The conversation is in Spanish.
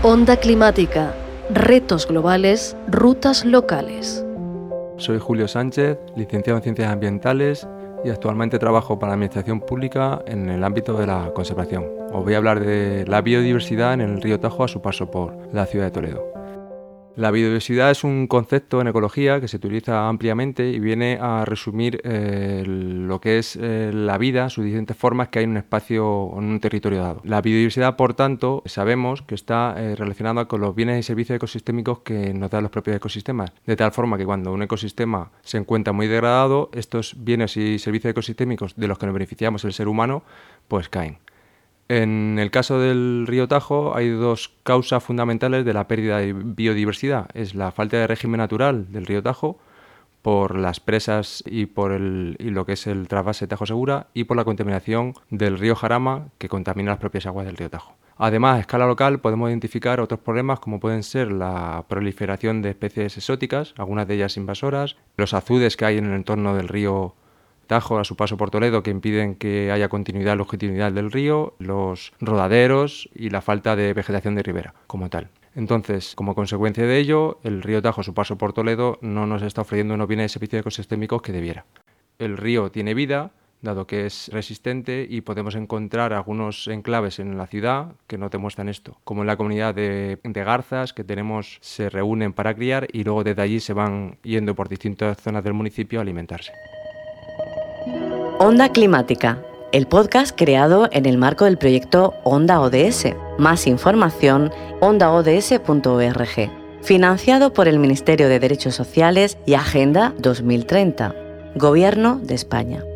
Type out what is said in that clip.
Onda climática, retos globales, rutas locales. Soy Julio Sánchez, licenciado en Ciencias Ambientales y actualmente trabajo para la Administración Pública en el ámbito de la conservación. Os voy a hablar de la biodiversidad en el río Tajo a su paso por la ciudad de Toledo. La biodiversidad es un concepto en ecología que se utiliza ampliamente y viene a resumir lo que es la vida, sus diferentes formas que hay en un espacio o en un territorio dado. La biodiversidad, por tanto, sabemos que está relacionada con los bienes y servicios ecosistémicos que nos dan los propios ecosistemas, de tal forma que cuando un ecosistema se encuentra muy degradado, estos bienes y servicios ecosistémicos de los que nos beneficiamos el ser humano, pues caen. En el caso del río Tajo hay dos causas fundamentales de la pérdida de biodiversidad. Es la falta de régimen natural del río Tajo por las presas y por lo que es el trasvase Tajo Segura y por la contaminación del río Jarama que contamina las propias aguas del río Tajo. Además, a escala local podemos identificar otros problemas como pueden ser la proliferación de especies exóticas, algunas de ellas invasoras, los azudes que hay en el entorno del río Tajo a su paso por Toledo que impiden que haya continuidad, longitudinal del río, los rodaderos y la falta de vegetación de ribera como tal. Entonces, como consecuencia de ello, el río Tajo a su paso por Toledo no nos está ofreciendo unos bienes y servicios ecosistémicos que debiera. El río tiene vida, dado que es resistente, y podemos encontrar algunos enclaves en la ciudad que nos demuestran esto, como en la comunidad de garzas que tenemos, se reúnen para criar y luego desde allí se van yendo por distintas zonas del municipio a alimentarse. Onda Climática, el podcast creado en el marco del proyecto Onda ODS. Más información, ondaods.org. Financiado por el Ministerio de Derechos Sociales y Agenda 2030. Gobierno de España.